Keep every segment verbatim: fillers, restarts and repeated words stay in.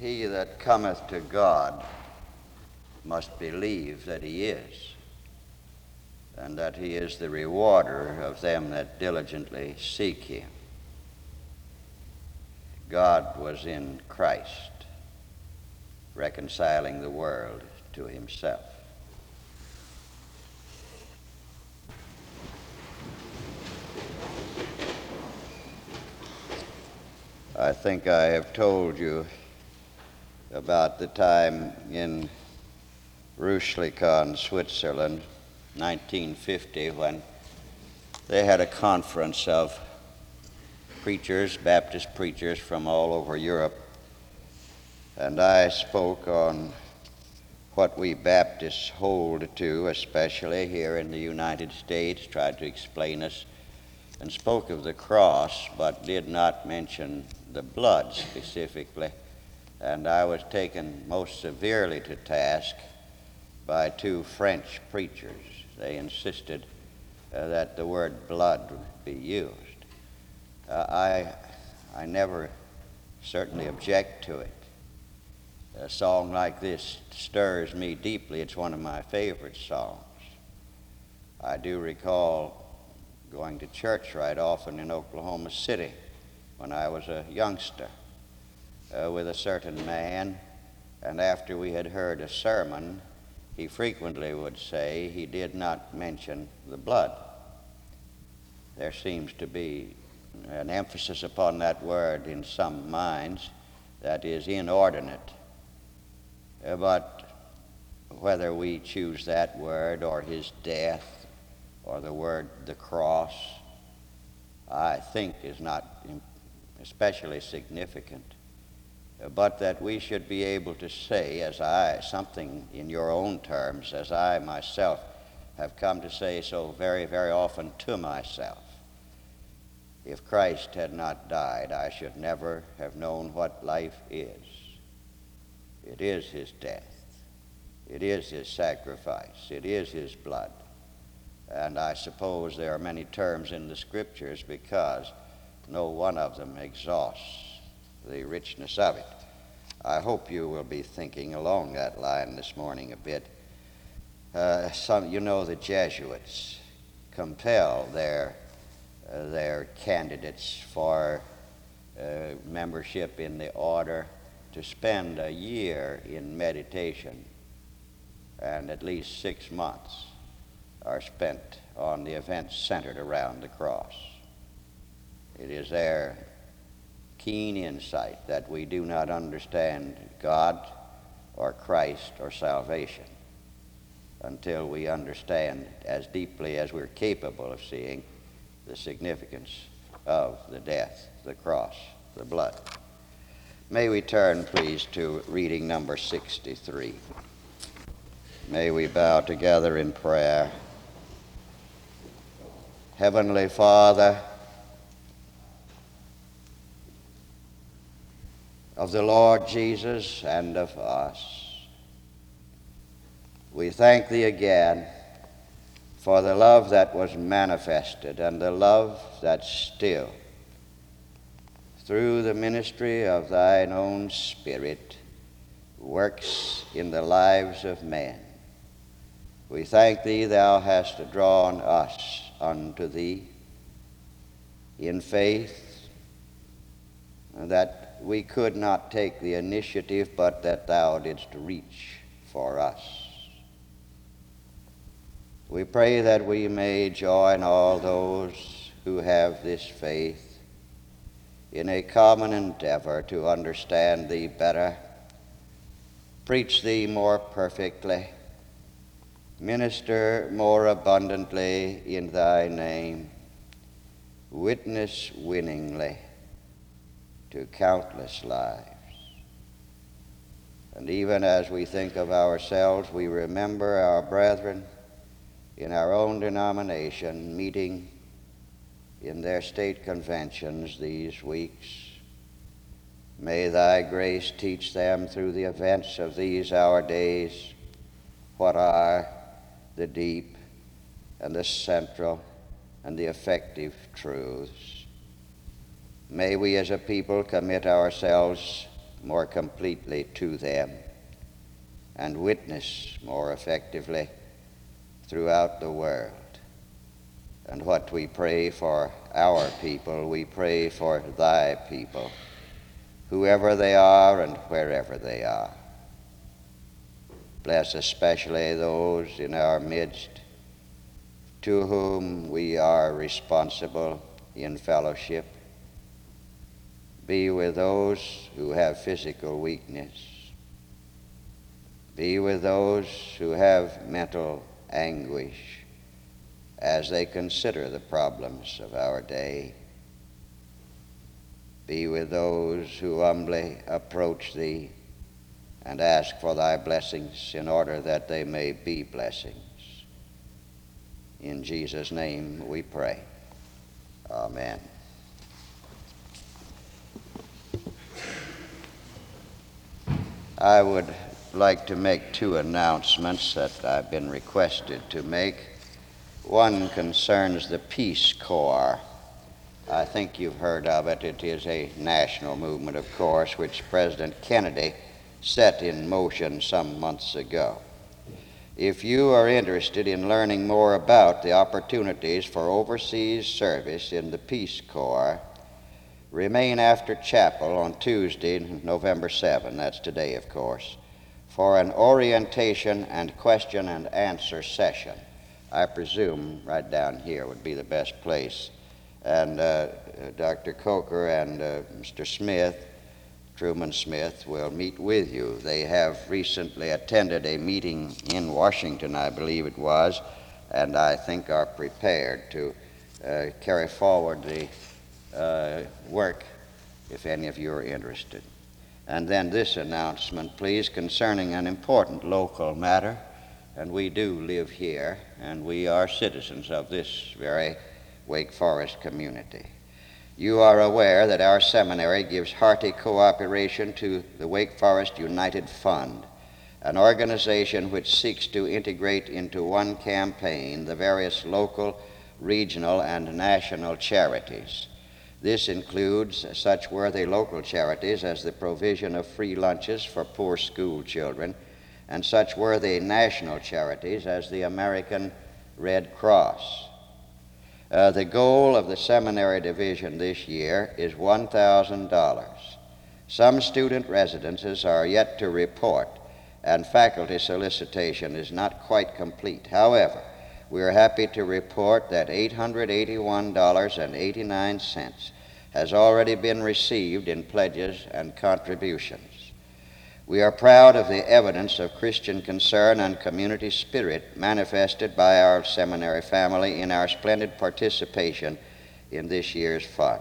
He that cometh to God must believe that he is, and that he is the rewarder of them that diligently seek him. God was in Christ, reconciling the world to himself. I think I have told you about the time in Ruschlikon, Switzerland, nineteen fifty, when they had a conference of preachers, Baptist preachers from all over Europe, and I spoke on what we Baptists hold to, especially here in the United States, tried to explain us, and spoke of the cross, but did not mention the blood specifically. And I was taken most severely to task by two French preachers. They insisted uh, that the word blood be used. Uh, I, I never certainly object to it. A song like this stirs me deeply. It's one of my favorite songs. I do recall going to church right often in Oklahoma City when I was a youngster uh, with a certain man, and after we had heard a sermon, he frequently would say he did not mention the blood. There seems to be an emphasis upon that word in some minds that is inordinate. Uh, but whether we choose that word or his death or the word the cross, I think is not especially significant. Uh, but that we should be able to say, as I, something in your own terms, as I myself have come to say so very, very often to myself, if Christ had not died, I should never have known what life is. It is his death. It is his sacrifice. It is his blood. And I suppose there are many terms in the Scriptures because no one of them exhausts the richness of it. I hope you will be thinking along that line this morning a bit. Uh, some, you know, the Jesuits compel their uh, their candidates for uh, membership in the order to spend a year in meditation, and at least six months are spent on the events centered around the cross. It is their keen insight that we do not understand God or Christ or salvation until we understand as deeply as we're capable of seeing the significance of the death, the cross, the blood. May we turn, please, to reading number sixty-three. May we bow together in prayer. Heavenly Father, of the Lord Jesus and of us, we thank thee again for the love that was manifested and the love that still, through the ministry of thine own Spirit, works in the lives of men. We thank thee thou hast drawn us unto thee in faith, that we could not take the initiative, but that thou didst reach for us. We pray that we may join all those who have this faith in a common endeavor to understand thee better, preach thee more perfectly, minister more abundantly in thy name, witness winningly to countless lives. And even as we think of ourselves, we remember our brethren in our own denomination meeting in their state conventions these weeks. May thy grace teach them through the events of these our days what are the deep and the central and the effective truths. May we as a people commit ourselves more completely to them and witness more effectively throughout the world. And what we pray for our people, we pray for thy people, whoever they are and wherever they are. Bless especially those in our midst to whom we are responsible in fellowship. Be with those who have physical weakness. Be with those who have mental anguish as they consider the problems of our day. Be with those who humbly approach thee and ask for thy blessings in order that they may be blessings. In Jesus' name we pray. Amen. I would like to make two announcements that I've been requested to make. One concerns the Peace Corps. I think you've heard of it. It is a national movement, of course, which President Kennedy set in motion some months ago. If you are interested in learning more about the opportunities for overseas service in the Peace Corps, remain after chapel on Tuesday, November seventh, that's today, of course, for an orientation and question and answer session. I presume right down here would be the best place. And uh, Doctor Coker and uh, Mister Smith, Truman Smith, will meet with you. They have recently attended a meeting in Washington, I believe it was, and I think are prepared to uh, carry forward the uh, work if any of you are interested. And then this announcement, please, concerning an important local matter. And we do live here, and we are citizens of this very Wake Forest community. You are aware that our seminary gives hearty cooperation to the Wake Forest United Fund, an organization which seeks to integrate into one campaign the various local, regional, and national charities. This includes such worthy local charities as the provision of free lunches for poor school children, and such worthy national charities as the American Red Cross. Uh, the goal of the seminary division this year is one thousand dollars. Some student residences are yet to report, and faculty solicitation is not quite complete. However, we are happy to report that eight hundred eighty-one dollars and eighty-nine cents has already been received in pledges and contributions. We are proud of the evidence of Christian concern and community spirit manifested by our seminary family in our splendid participation in this year's fund.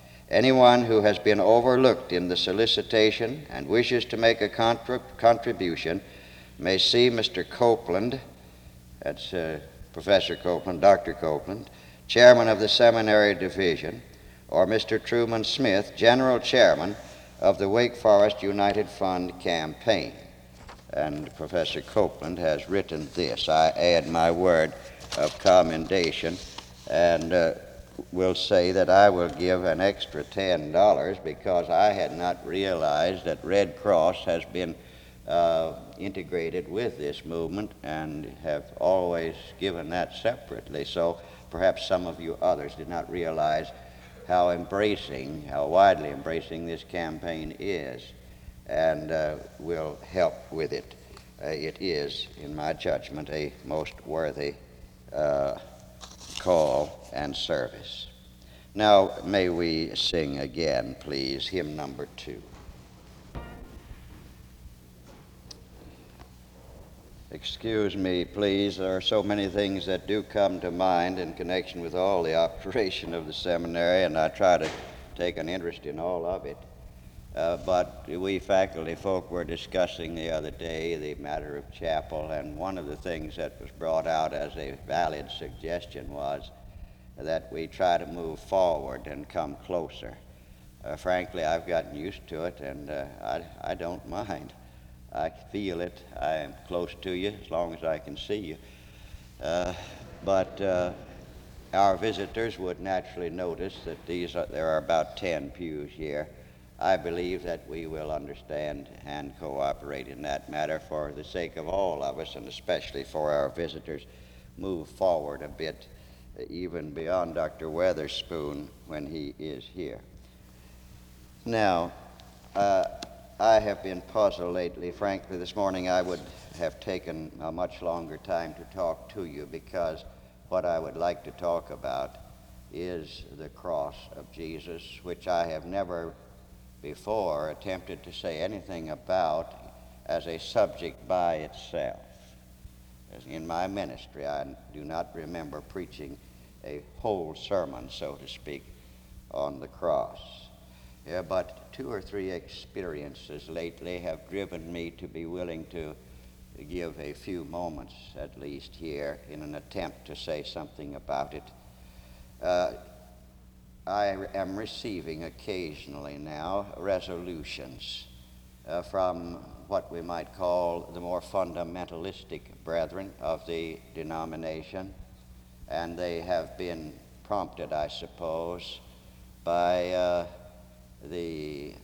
Anyone who has been overlooked in the solicitation and wishes to make a contrib- contribution may see Mister Copeland, that's uh, Professor Copeland, Doctor Copeland, chairman of the seminary division, or Mister Truman Smith, general chairman of the Wake Forest United Fund campaign. And Professor Copeland has written this. I add my word of commendation and uh, will say that I will give an extra ten dollars because I had not realized that Red Cross has been uh, integrated with this movement and have always given that separately. So perhaps some of you others did not realize how embracing, how widely embracing this campaign is, and uh, will help with it. Uh, it is, in my judgment, a most worthy uh, call and service. Now, may we sing again, please, hymn number two. Excuse me, please. There are so many things that do come to mind in connection with all the operation of the seminary, and I try to take an interest in all of it. Uh, but we faculty folk were discussing the other day the matter of chapel, and one of the things that was brought out as a valid suggestion was that we try to move forward and come closer. Uh, frankly, I've gotten used to it, and uh, I, I don't mind. I feel it. I am close to you as long as I can see you. Uh, but uh, our visitors would naturally notice that these are, there are about ten pews here. I believe that we will understand and cooperate in that matter for the sake of all of us, and especially for our visitors, move forward a bit, even beyond Doctor Weatherspoon when he is here. Now, uh, I have been puzzled lately. Frankly, this morning I would have taken a much longer time to talk to you, because what I would like to talk about is the cross of Jesus, which I have never before attempted to say anything about as a subject by itself. As in my ministry, I do not remember preaching a whole sermon, so to speak, on the cross. Yeah, but two or three experiences lately have driven me to be willing to give a few moments, at least here, in an attempt to say something about it. Uh, I am receiving occasionally now resolutions uh, from what we might call the more fundamentalistic brethren of the denomination, and they have been prompted, I suppose, by uh, the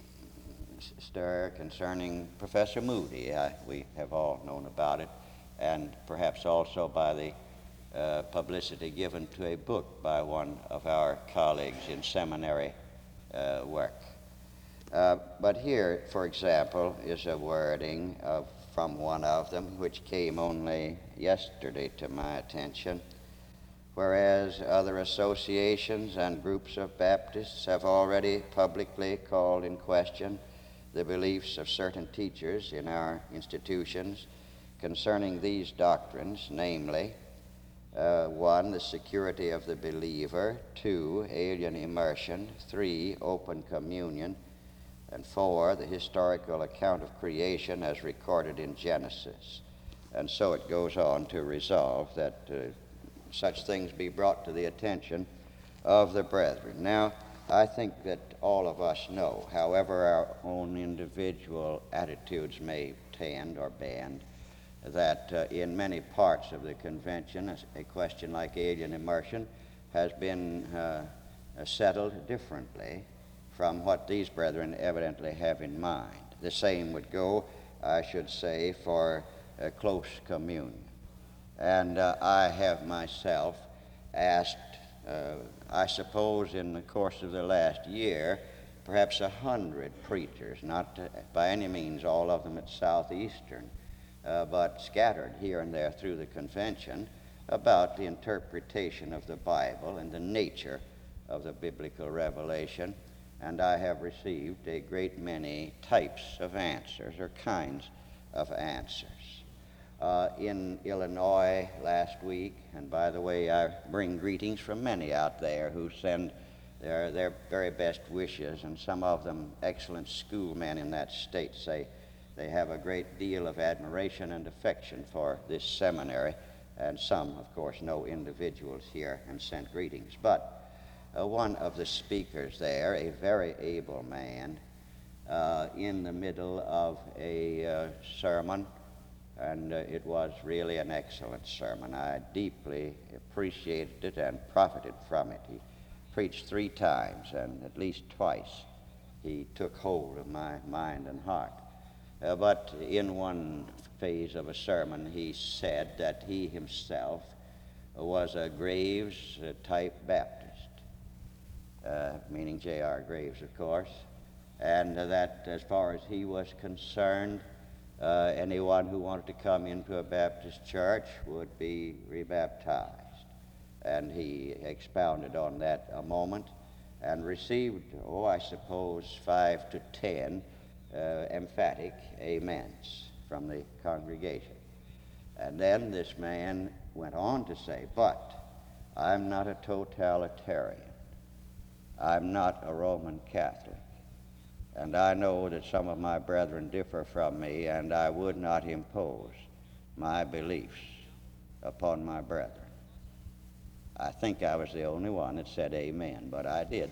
stir concerning Professor Moody. I, we have all known about it, and perhaps also by the uh, publicity given to a book by one of our colleagues in seminary uh, work. Uh, but here, for example, is a wording of, from one of them, which came only yesterday to my attention. Whereas other associations and groups of Baptists have already publicly called in question the beliefs of certain teachers in our institutions concerning these doctrines, namely, uh, one, the security of the believer, two, alien immersion, three, open communion, and four, the historical account of creation as recorded in Genesis. And so it goes on to resolve that uh, such things be brought to the attention of the brethren. Now, I think that all of us know, however our own individual attitudes may tend or bend, that uh, in many parts of the convention, a, a question like alien immersion has been uh, settled differently from what these brethren evidently have in mind. The same would go, I should say, for uh, close communion. And uh, I have myself asked, uh, I suppose in the course of the last year, perhaps a hundred preachers, not uh, by any means all of them at Southeastern, uh, but scattered here and there through the convention, about the interpretation of the Bible and the nature of the biblical revelation. And I have received a great many types of answers or kinds of answers. Uh, in Illinois last week, and by the way, I bring greetings from many out there who send their, their very best wishes, and some of them excellent schoolmen in that state say they have a great deal of admiration and affection for this seminary, and some, of course, know individuals here and sent greetings. But uh, one of the speakers there, a very able man, uh, in the middle of a uh, sermon, and uh, it was really an excellent sermon. I deeply appreciated it and profited from it. He preached three times, and at least twice he took hold of my mind and heart. Uh, but in one phase of a sermon, he said that he himself was a Graves-type Baptist, uh, meaning J R Graves, of course, and uh, that as far as he was concerned, Uh, anyone who wanted to come into a Baptist church would be rebaptized. And he expounded on that a moment and received, oh, I suppose, five to ten uh, emphatic amens from the congregation. And then this man went on to say, but I'm not a totalitarian. I'm not a Roman Catholic. And I know that some of my brethren differ from me, and I would not impose my beliefs upon my brethren. I think I was the only one that said amen, but I did.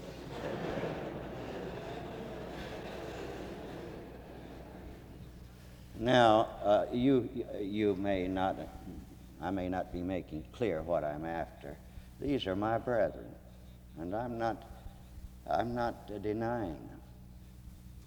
Now, uh, you, you may not, I may not be making clear what I'm after. These are my brethren, and I'm not, I'm not denying them.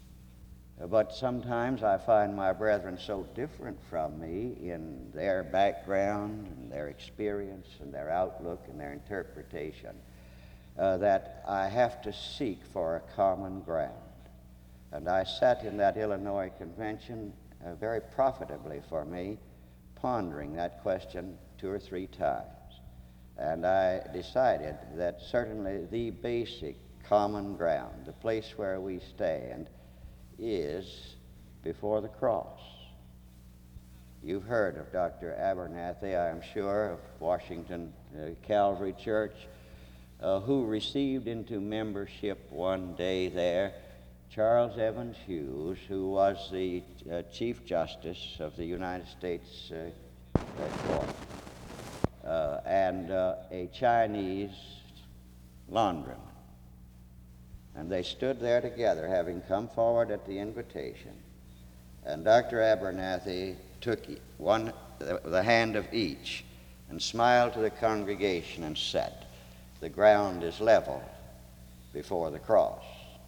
But sometimes I find my brethren so different from me in their background and their experience and their outlook and their interpretation uh, that I have to seek for a common ground. And I sat in that Illinois convention uh, very profitably for me, pondering that question two or three times. And I decided that certainly the basic common ground, the place where we stand, is before the cross. You've heard of Doctor Abernathy, I am sure, of Washington uh, Calvary Church, uh, who received into membership one day there Charles Evans Hughes, who was the uh, Chief Justice of the United States uh, Court, uh, and uh, a Chinese laundryman. And they stood there together, having come forward at the invitation. And Doctor Abernathy took one, the hand of each and smiled to the congregation and said, "The ground is level before the cross."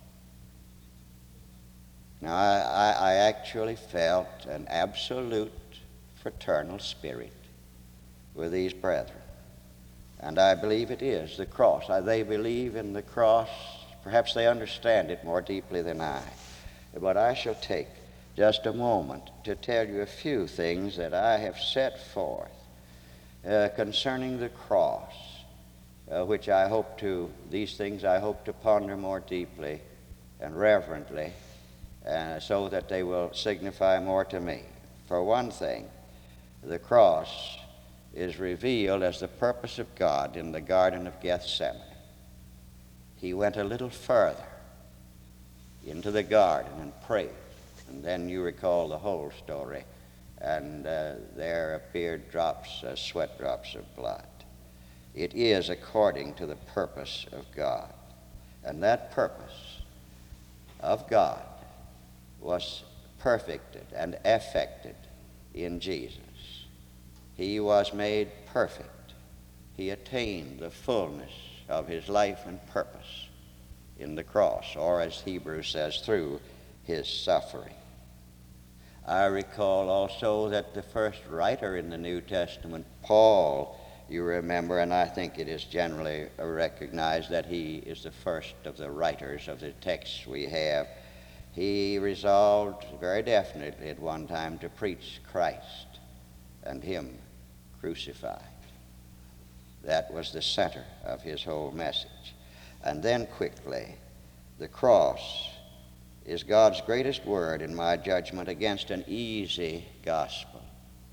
Now, I, I, I actually felt an absolute fraternal spirit with these brethren. And I believe it is the cross. They believe in the cross. Perhaps they understand it more deeply than I. But I shall take just a moment to tell you a few things that I have set forth uh, concerning the cross, uh, which I hope to, these things I hope to ponder more deeply and reverently, uh, so that they will signify more to me. For one thing, the cross is revealed as the purpose of God in the Garden of Gethsemane. He went a little further into the garden and prayed. And then you recall the whole story. And uh, there appeared drops, uh, sweat drops of blood. It is according to the purpose of God. And that purpose of God was perfected and effected in Jesus. He was made perfect. He attained the fullness of his life and purpose in the cross, or as Hebrews says, through his suffering. I recall also that the first writer in the New Testament, Paul, you remember, and I think it is generally recognized that he is the first of the writers of the texts we have. He resolved very definitely at one time to preach Christ and him crucified. That was the center of his whole message. And then quickly, the cross is God's greatest word, in my judgment, against an easy gospel.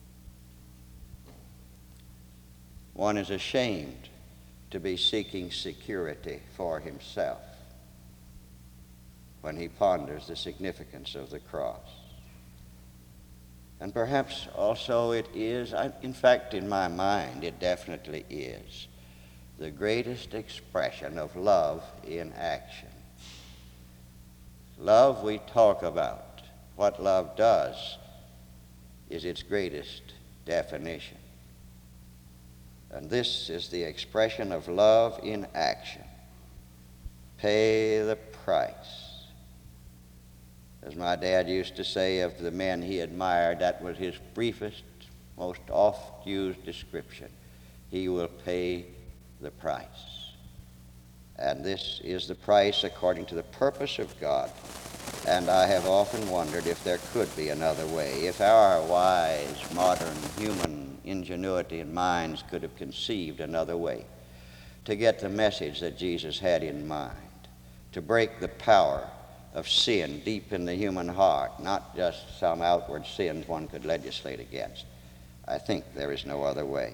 One is ashamed to be seeking security for himself when he ponders the significance of the cross. And perhaps also it is, in fact, in my mind, it definitely is, the greatest expression of love in action. Love we talk about. What love does is its greatest definition. And this is the expression of love in action. Pay the price. As my dad used to say of the men he admired, that was his briefest, most oft-used description. He will pay the price. And this is the price according to the purpose of God. And I have often wondered if there could be another way, if our wise, modern, human ingenuity and minds could have conceived another way to get the message that Jesus had in mind, to break the power of sin deep in the human heart, not just some outward sins one could legislate against. I think there is no other way.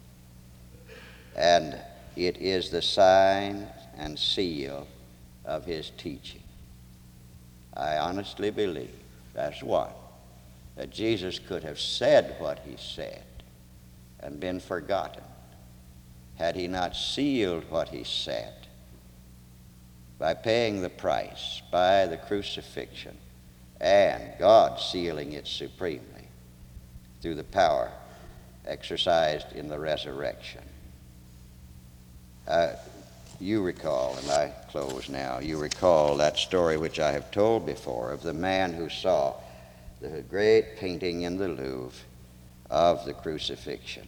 And it is the sign and seal of his teaching. I honestly believe, that's one, that Jesus could have said what he said and been forgotten had he not sealed what he said by paying the price, by the crucifixion, and God sealing it supremely through the power exercised in the resurrection. Uh, you recall, and I close now, you recall that story which I have told before of the man who saw the great painting in the Louvre of the crucifixion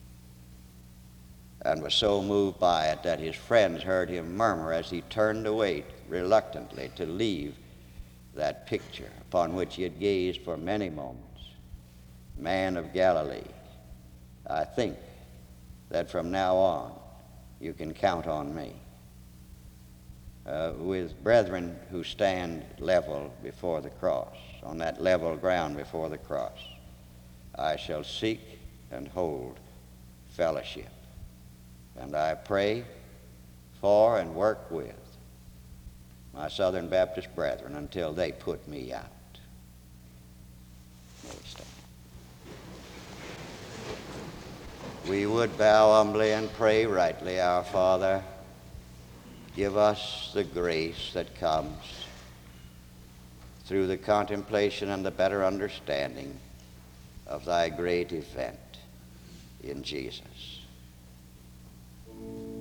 and was so moved by it that his friends heard him murmur as he turned away reluctantly to leave that picture upon which he had gazed for many moments. Man of Galilee, I think that from now on you can count on me. Uh, with brethren who stand level before the cross, on that level ground before the cross, I shall seek and hold fellowship. And I pray for and work with my Southern Baptist brethren until they put me out. May we stand. We would bow humbly and pray rightly. Our Father, give us the grace that comes through the contemplation and the better understanding of thy great event in Jesus.